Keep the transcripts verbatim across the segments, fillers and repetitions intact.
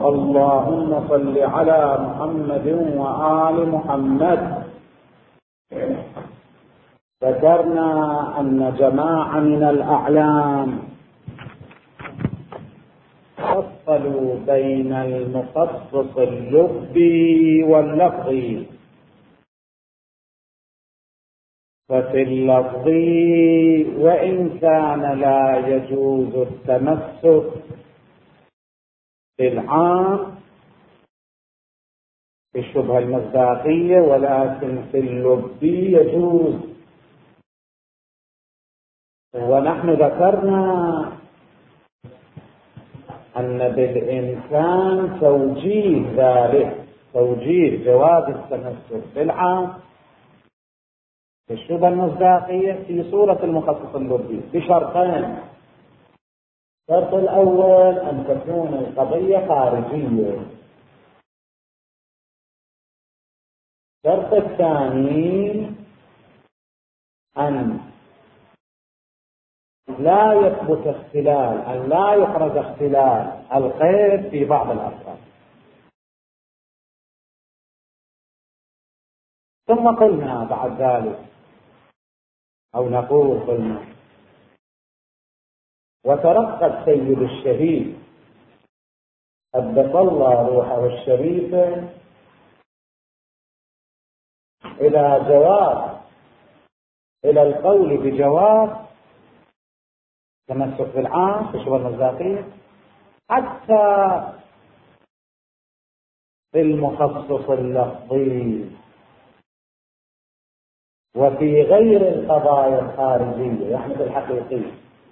اللهم صل على محمد وآل محمد. ذكرنا أن جماعة من الأعلام فصلوا بين المخصص اللفظي واللفظي. ففي اللفظي وإن كان لا يجوز التمسك بالعام في الشبهة المصداقية، ولكن في اللفظي يجوز. ونحن ذكرنا أن بالإمكان توجيه ذلك، توجيه جواز التمسك بالعام في الشبهة المصداقية في صورة المخصص اللفظي بشرطين. الشرط الأول أن تكون القضية خارجية. الشرط الثاني أن لا يثبت اختلال، أن لا يحرز اختلال القيد في بعض الأفراد. ثم قلنا بعد ذلك، أو نقول قلنا: وترقى السيد الشهيد قدس الله روحه الشريفة إلى جواب، إلى القول بجواب تمسك بالعام في الشبهة المصداقية حتى في المخصص اللفظي وفي غير القضايا الخارجية، يعني في الحقيقية،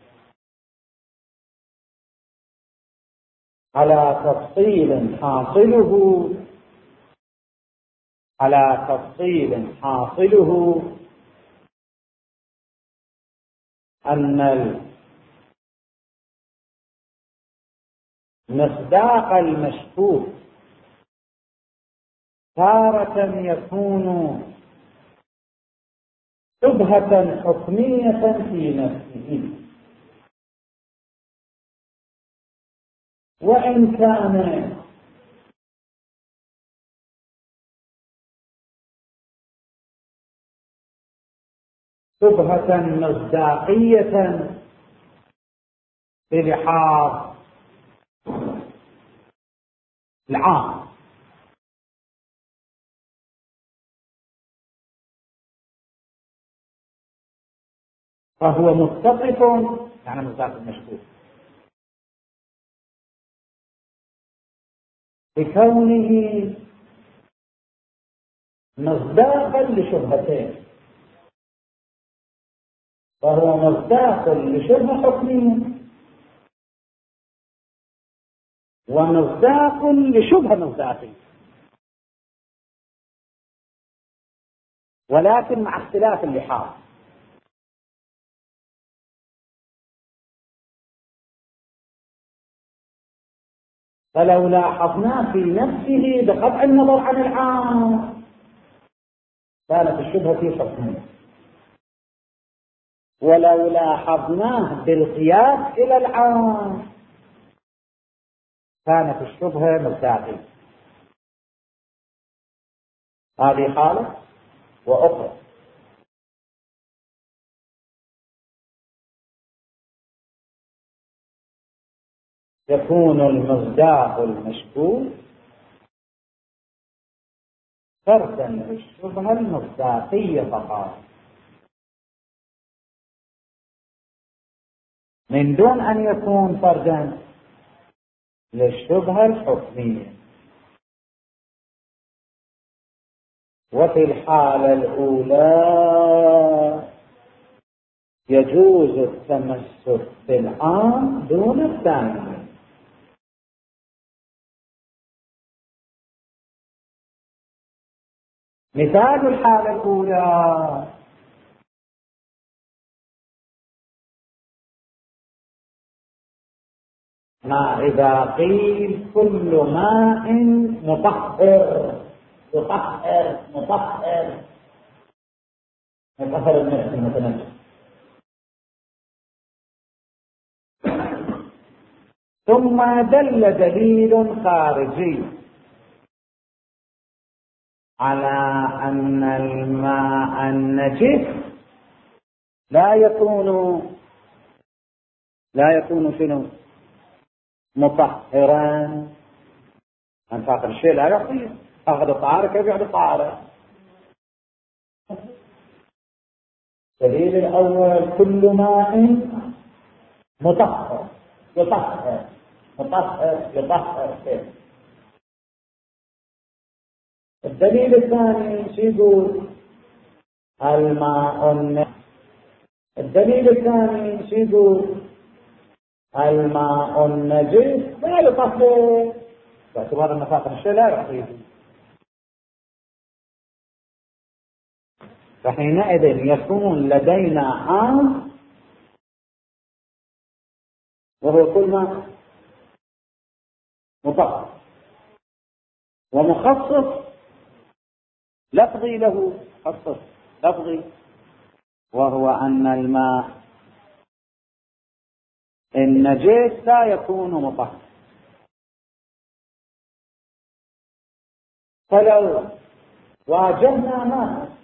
على تفصيل حاصله على تفصيل حاصله أن المصداق المشكوك تارة يكون شبهة حكمية في نفسه، وإن كان شبهة مصداقية بلحاظ العام. فهو متصف، يعني مصداق المشكوك، بكونه مصداقا لشبهتين، فهو مصداق لشبهة حكمية ومصداق لشبهة مصداقية، ولكن مع اختلاف اللحاظ. فلو لاحظناه في نفسه بقطع النظر عن العام كانت الشبهة في حكمه، ولو لاحظناه بالقياس إلى العام كانت الشبهة مصداقية. هذه حالة. وأخرى يكون المصداق المشكوك فردا للشبهة المصداقية فقط، من دون أن يكون فردا للشبهة الحكمية. وفي الحالة الأولى يجوز التمسك بالعام دون الثانية. مثال الحالة الأولى: ما إذا قيل كل ماء مطهر يطهر مطهر مطهر النفس المتنفس، ثم دل دليل خارجي على أن الماء النجس لا يكون لا يكون شنو مطهرا. أن فاقد الشيء لا يعطيه، أخذ الطهارة كيف يعطي الطهارة؟ الدليل الأول كل ماء مطهر يطهر مطهر يطهر كيف. الدليل الثاني شو يقول؟ الماء النجس. الدليل الثاني شو يقول؟ الماء النجس لا يطهر، باعتبار أن فاقد الشيء لا يعطيه. فحينئذ يكون لدينا عام وهو كل ما مطهر، ومخصص لفظي له خصص لفظي، وهو أن الماء النجس لا يكون مطهر. فلو واجهنا ماء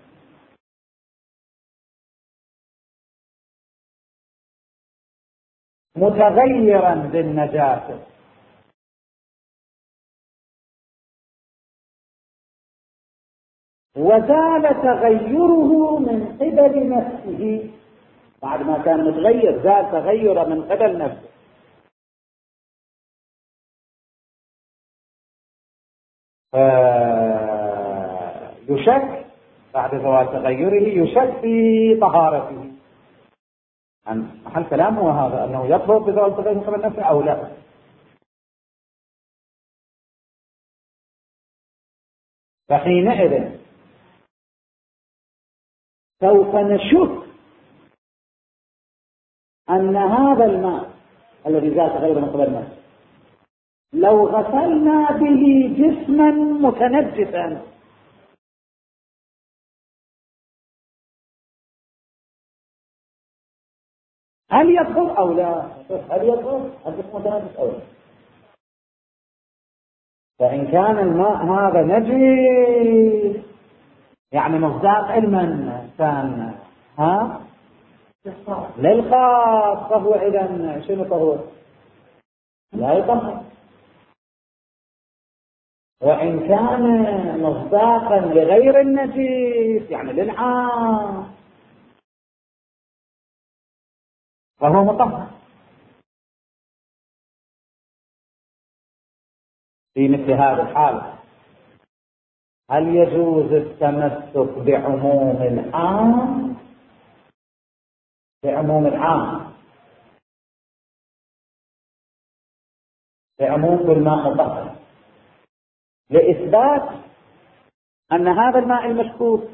متغيرا بالنجاسة وزال تغيره من قبل نفسه، بعد ما كان متغير زال تغير من قبل نفسه، يشك بعد زوال تغيره يشك في طهارته. عن محل كلامه هو هذا، أنه يطهر بزوال تغيره من قبل نفسه أو لا. فحينئذ سوف نشك أن هذا الماء الذي زال تغير من قبل نفسه لو غسلنا به جسما متنجسا هل يطهر أو لا؟ هل يطهر الجسم متنجس أو لا؟ فإن كان الماء هذا نجس يعني مصداق علما كان ها للخاص، فهو إذا شنو طهور؟ لا يطهر. وإن كان مصداقا لغير النجس يعني للعام فهو مطهر. في مثل هذه الحالة هل يجوز التمسك بعموم العام بعموم العام بعموم الماء مطهر لإثبات أن هذا الماء المشكوك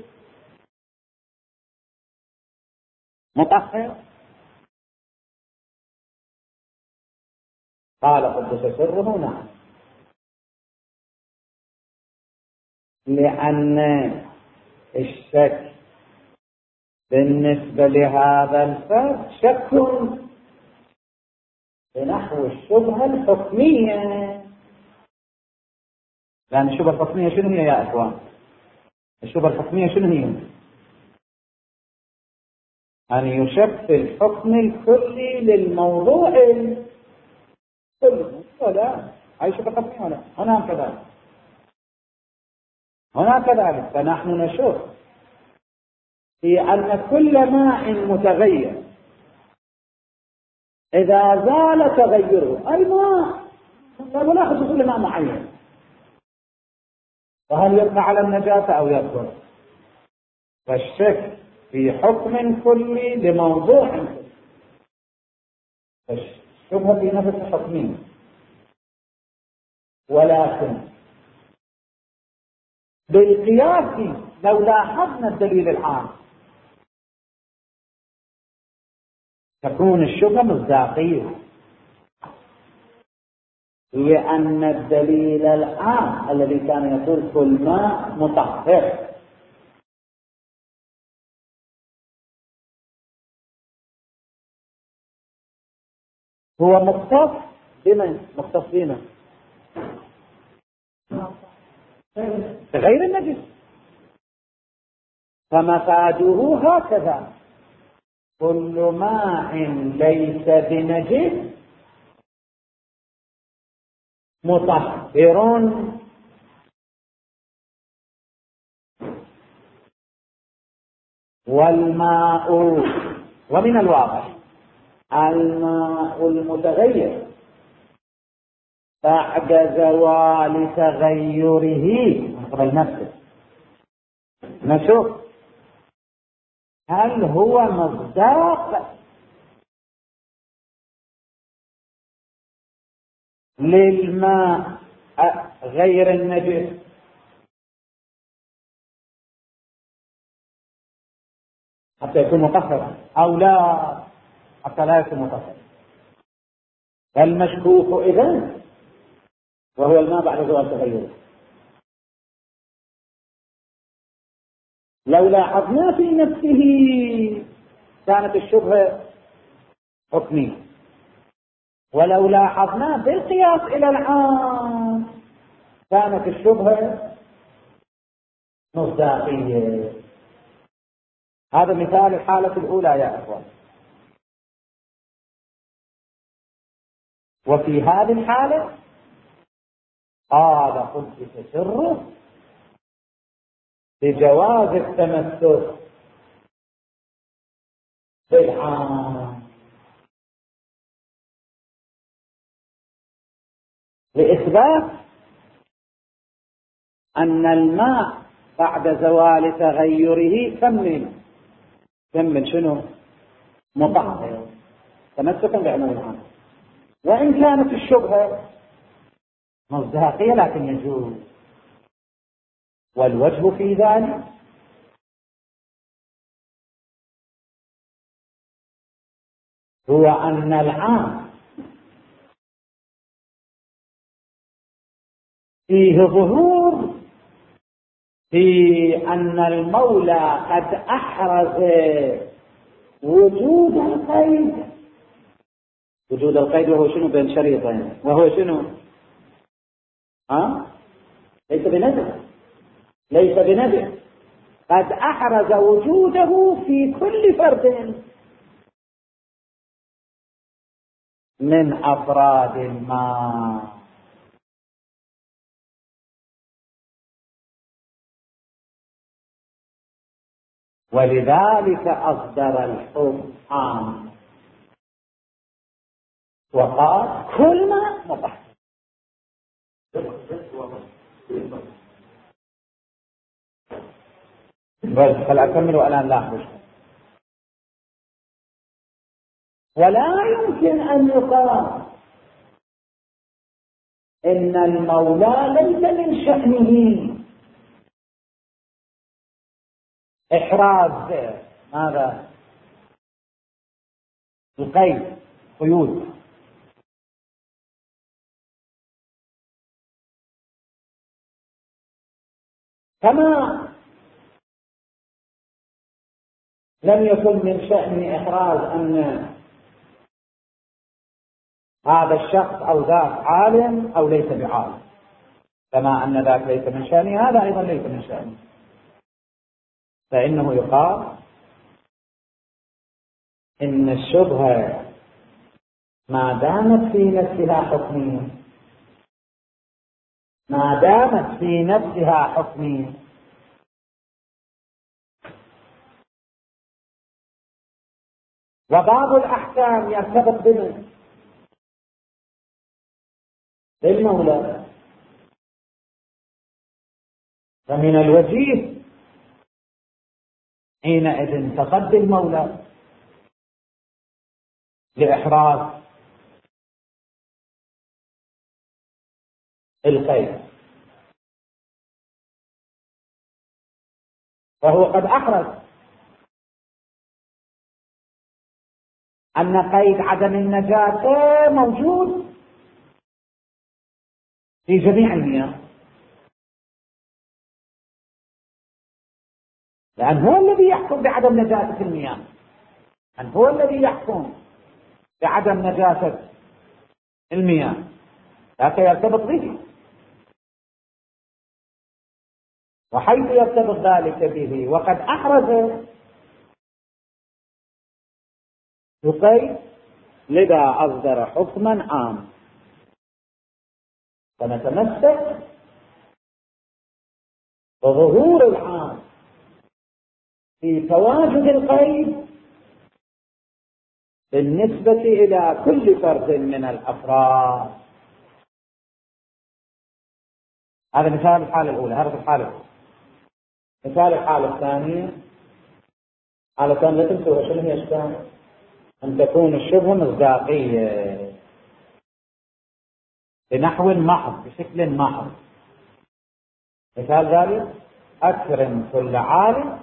مطهر؟ قال قدس سره نعم، لأن الشك بالنسبة لهذا الفرد شك بنحو الشبهة الحكمية. لأن الشبهة الحكمية شنو هي يا أخوان؟ الشبهة الحكمية شنو هي؟ أن يشك في الحكم الكلي للموضوع الكلي ولا أي شبهة حكمية ولا هنا كذلك هنا كذلك. فنحن نشك في أن كل ماء متغير إذا زال تغيره أي ماء لا نأخذ كل ماء معين، فهل يبقى على النجاسة أو يكبر؟ فالشك في حكم كلي لموضوع كلي، الشبهة في نفس الحكمين. ولكن بالقياس لو لاحظنا الدليل العام تكون الشبهة مصداقية، لأن الدليل العام الذي كان يقول كل ماء مطهر هو مختص بمن مختصين بغير النجس، فمفاده هكذا: كل ماء ليس بنجس مطهر. والماء، ومن الواضح الماء المتغير بعد زوال تغيره من قبل نفسه، نشوف هل هو مصداق للماء غير النجس حتى يكون مطهرا أو لا حتى لا يكون مطهرا. فالمشكوك إذن وهو الماء بعد زوال تغيره. لو لاحظنا في نفسه كانت الشبهة حكمية، ولو لاحظنا بالقياس إلى العام كانت الشبهة مصداقية. هذا مثال الحالة الأولى يا أخوان. وفي هذه الحالة قال قدس سره بجواز التمسك بالعام لإثبات أن الماء بعد زوال تغيره كمل كمل شنو مطهر تمسكا بعمل العام، وإن كانت الشبهة مصداقية لكن يجوز. والوجه في ذلك هو أن العام فيه ظهور في أن المولى قد أحرز وجود القيد. وجود القيد وهو شنو بين شريطين، وهو شنو ها ليس بنجس ليس بنجس قد أحرز وجوده في كل فرد من أفراد الماء. ولذلك أصدر الحكم عام وقال كل ما مطهر. بس فلأكمل والآن لاحظوا. ولا يمكن أن يقال إن المولى ليس من شأنه إحراز ماذا القيد قيود، كما لم يكن من شأن إحراز أن هذا الشخص أو ذاك عالم أو ليس بعالم، كما أن ذاك ليس من شأنه هذا أيضا ليس من شأنه. فإنه يقال إن الشبهة ما دامت في نفسها حكمية ما دامت في نفسها حكمية وبعض الأحكام يرتبط بمن بالمولى، فمن الوجيه حينئذ تصدي المولى لإحراز القيد، فهو قد أحرز أن قيد عدم النجاسة موجود في جميع المياه، لأن هو الذي يحكم بعدم نجاسة المياه، أن هو الذي يحكم بعدم نجاسة المياه، لكن يرتبط به. وحيث يرتبط ذلك به وقد أحرز يقيد، لذا أصدر حكما عام. فنتمسك بظهور العام في تواجد القيد بالنسبة إلى كل فرد من الأفراد. هذا مثال الحالة الأولى. هذا في الحالة الأولى. مثال الحالة الثانية، حالة ثانية لا تنسوا شنو هي الشبهة؟ أن تكون الشبهة مصداقية بنحو محض، بشكل محض. مثال ذلك: أكرم كل عالم،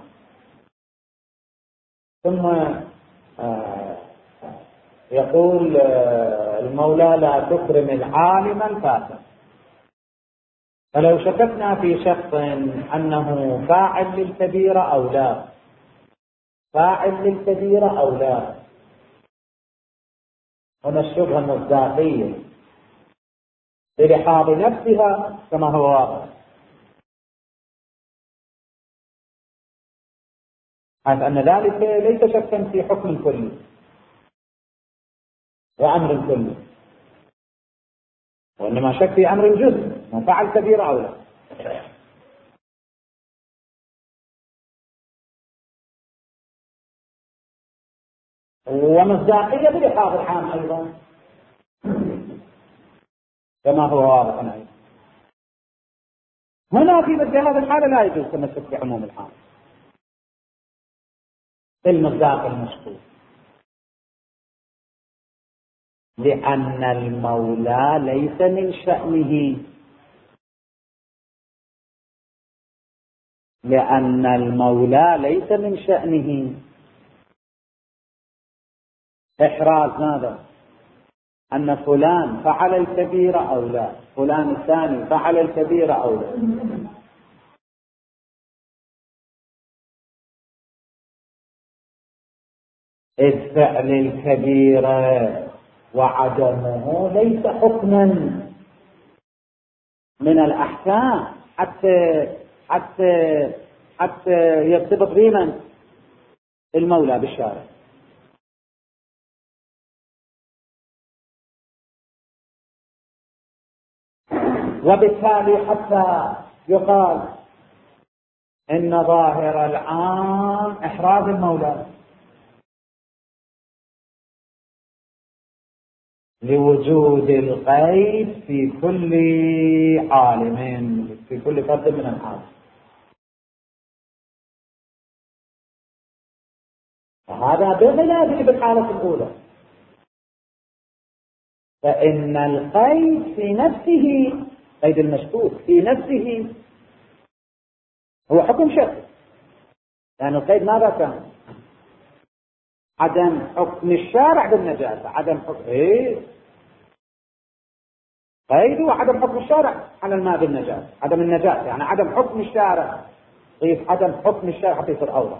ثم آه يقول آه المولى: لا تكرم العالم الفاسد. فلو شككنا في شخص أنه فاعل للكبيرة أو لا، فاعل للكبيرة أو لا، هنا الشبهة المصداقية بلحاظ نفسها كما هو واضح، حيث أن ذلك ليس شكا في حكم كلي وأمر كلي، وإنما شك في أمر جزء، من فعل كبيرة أو لا. ومصداقية بلحاظ العام أيضا كما هو واضح أيضا. هنا في مثل هذه الحالة لا يجوز التمسك بعموم العام المصداق المشكوك، لأن المولى ليس من شأنه، لأن المولى ليس من شأنه إحراز ماذا؟ أن فلان فعل الكبيرة أو لا، فلان الثاني فعل الكبيرة أو لا. إذ فعل الكبيرة وعدمه ليس حكما من الأحكام حتى حتى حتى يرتبط بمن؟ المولى بالشارع. وبالتالي حتى يقال إن ظاهر العام إحراز المولى لوجود القيد في كل عالم، في كل فرد من العالم. وهذا بخلاف بالحالة الأولى، فإن القيد في نفسه، قيد المشكوك في نفسه هو حكم شرعي، يعني القيد ماذا كان؟ عدم حكم الشارع بالنجاسة، عدم حكم إيه؟ قيد وعدم حكم الشارع على الماء بالنجاسة، عدم النجاسة يعني عدم حكم الشارع، قيد عدم حكم الشارع حتى يصير أوضح.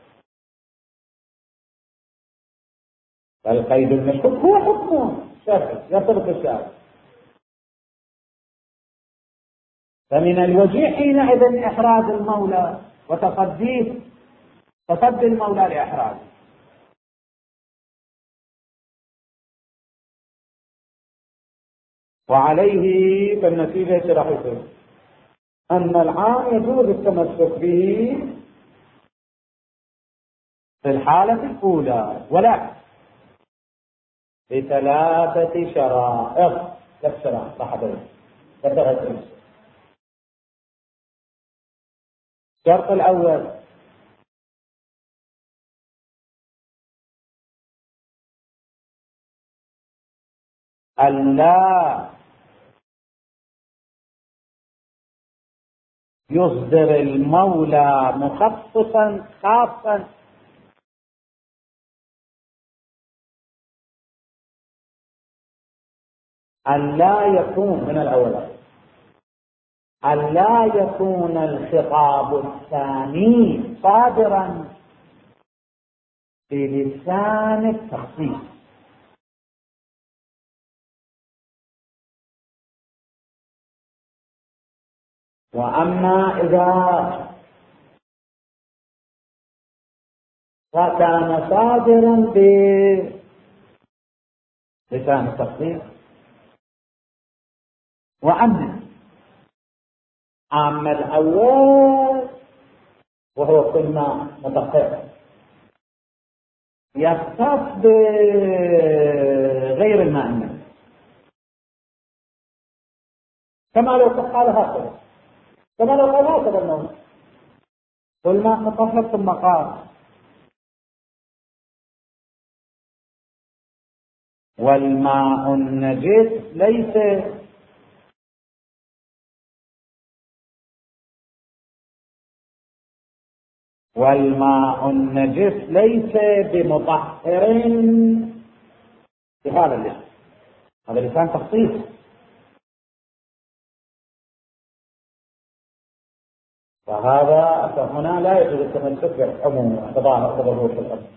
فالقيد المشكوك هو حكمه شرعي يرتبط بالشارع، فمن الوجيه حينئذ إحراز المولى وتصديه، تصدي المولى لإحرازه. وعليه فالنتيجة راح يكون أن العام يجوز التمسك به في الحالة الأولى، ولا بثلاثة شرائط. ثلاث شرائط راح أقول ثلاثة. الشرط الأول: ألا يصدر المولى مخصصا خاصا، ألا يكون من الأول، ألا يكون الخطاب الثاني صادرا بلسان التخصيص، وأما إذا كان صادرا بلسان التصديق، وأما عام الأول وهو كل ما متقر يختص بغير الماء النجس، كما لو قال هكذا، كما لو قال هكذا النوم كل ما مطهر ثم قال والماء النجس ليس والماء النجس ليس بمطهر بهذا اللسان. هذا لسان تخصيص، فهذا فهنا لا يجوز التمسك بالعموم تظاهر تظهر في الأرض،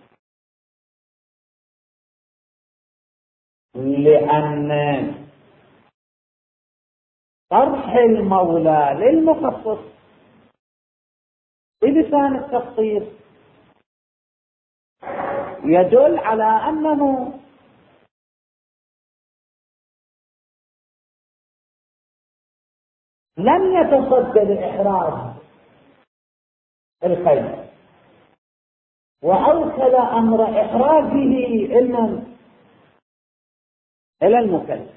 لأن طرح المولى للمخصص بلسان التخصيص يدل على أنه لم يتصدى لإحراز الخير وأوكل أمر إحرازه إلى المكلف،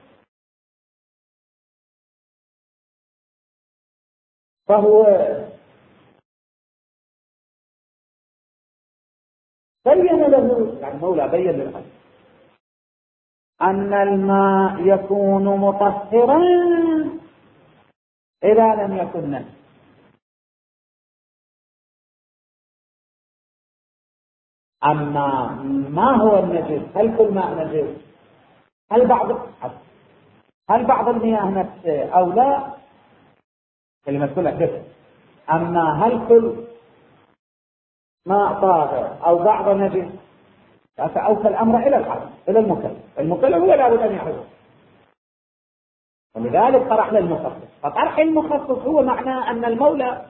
فهو بين له، يعني المولى بين للخير أن الماء يكون مطهرا إذا لم يكن نجس. أما ما هو النجس؟ هل كل ماء نجس؟ هل بعض هل بعض المياه نجسة أو لا؟ كلمة كل نجس. أما هل كل ماء طاهر أو بعض نجس؟ فأوكل الأمر إلى العبد، إلى المكلف. المكلف هو لابد أن يحرزه، ولذلك طرح للمخصص. فطرح المخصص هو معناه أن المولى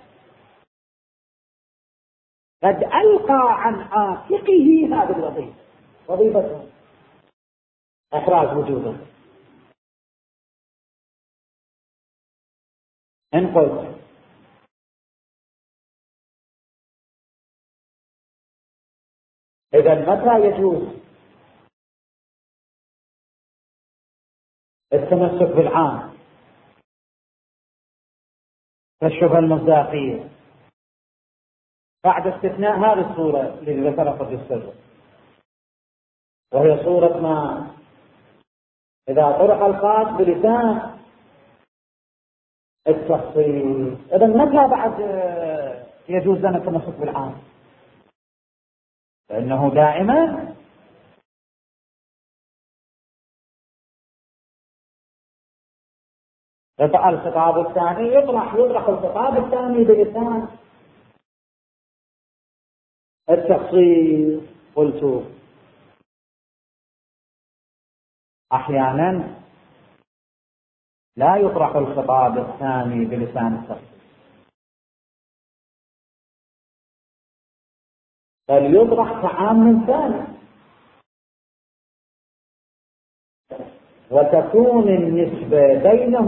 قد ألقى عن عاتقه هذه الوظيفة، وظيفته إحراز وجوده. إن قلت إذا متى يجوز التمسك بالعام كالشبهة المصداقية؟ بعد استثناء هذه الصورة التي ذكرها قد السر، وهي صورة ما إذا طرح الخاص بلسان التخصيص. إذا متى بعد يجوز لنا التمسك بالعام؟ فإنه دائما الخطاب الثاني يطرح يطرح الخطاب الثاني بلسان التخصيص. قلت أحيانا لا يطرح الخطاب الثاني بلسان التخصيص، بل يطرح كعام ثاني، وتكون النسبة بينه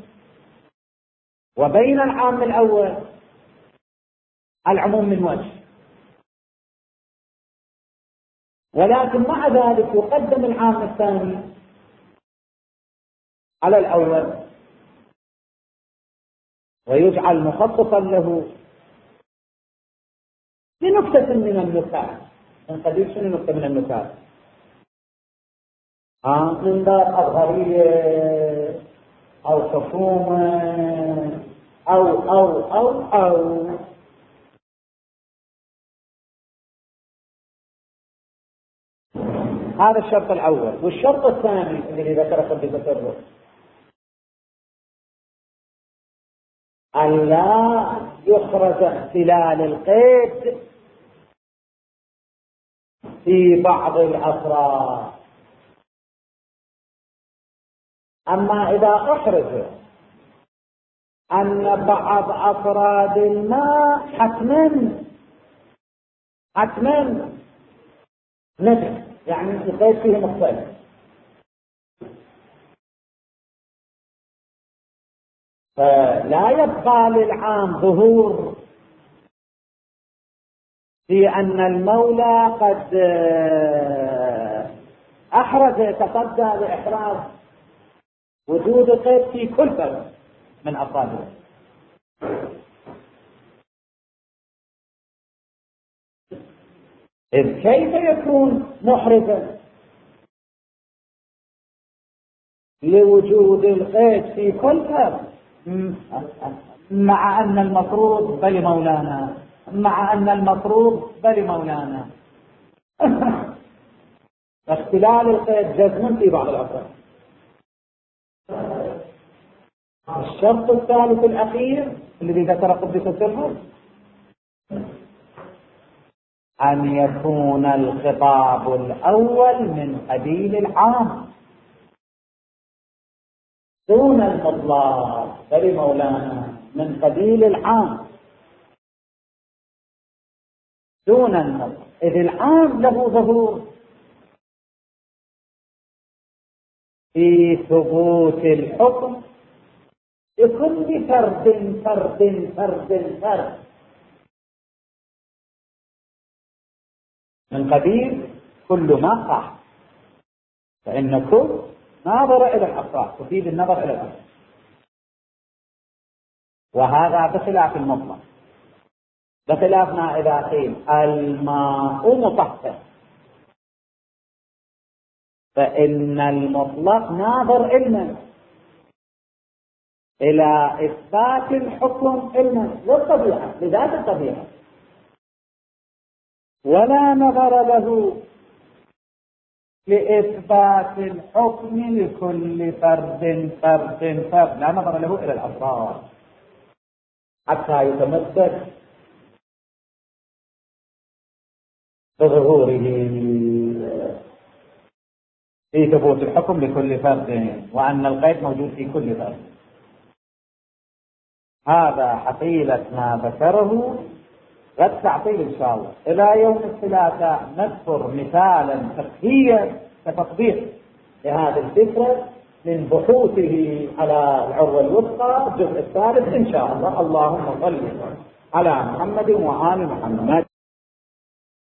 وبين العام الأول العموم من وجه، ولكن مع ذلك يقدم العام الثاني على الأول ويجعل مخصصا له بنكتة من النكات. من قبيل شنو نكتة من النكات؟ آه من باب أظهرية أو خصومة أو أو أو أو هذا الشرط الأول. والشرط الثاني الذي ذكره قد ذكره أن لا يخرج اختلال القيد في بعض الأفراد. أما إذا أحرز أن بعض أفراد الماء حتما حتما نجس، يعني القيد فيه مختلف. فلا يبقى للعام ظهور في أن المولى قد أحرز تصدى لإحراز وجود قيد في كل فرد من أفراده. إذ كيف يكون محرزا لوجود القيد في كل فرد مع أن المفروض بل مولانا مع أن المفروض بل مولانا اختلال القيد جزما في بعض الأفراد. الشرط الثالث الأخير الذي ذكر قدس سره أن يكون الخطاب الأول من قبيل العام دون المطلق بل مولانا، من قبيل العام دون المطلق، إذ العام له ظهور في ثبوت الحكم لكل فرد فرد فرد فرد من قبيل كل ما صح، فإن كل ناظر إلى الأفراد تفيد النظر إلى الأفراد، وهذا بخلاف المطلق. بخلاف ما إذا قيل الماء مطهر، فإن المطلق ناظر علما إلى إثبات الحكم علما للطبيعة لذات الطبيعة، ولا نظر له لإثبات الحكم لكل فرد فرد فرد، لا نظر له إلى الأفراد حتى يتمسك بظهوره في ثبوت الحكم لكل فرد، وأن القيد موجود في كل فرد. هذا حقيقة ما ذكره. غد تعطيل إن شاء الله إلى يوم الثلاثاء نذكر مثالا فقهيا كتطبيق لهذه الفكرة من بحوثه على العروة الوثقى الجزء الثالث إن شاء الله. اللهم صل على محمد وآل محمد.